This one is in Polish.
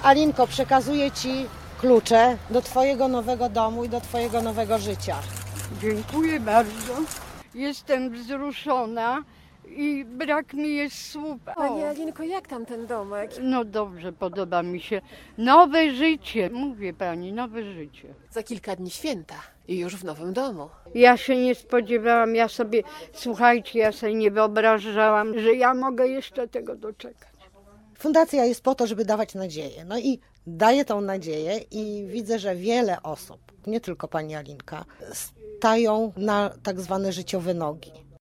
Alinko, przekazuję Ci klucze do Twojego nowego domu i do Twojego nowego życia. Dziękuję bardzo. Jestem wzruszona i brak mi jest słów. Pani Alinko, jak tam ten domek? No dobrze, podoba mi się. Nowe życie, mówię pani, nowe życie. Za kilka dni święta i już w nowym domu. Ja się nie spodziewałam, słuchajcie, ja sobie nie wyobrażałam, że ja mogę jeszcze tego doczekać. Fundacja jest po to, żeby dawać nadzieję. No i daję tą nadzieję i widzę, że wiele osób, nie tylko pani Alinka, stają na tak zwane życiowe nogi.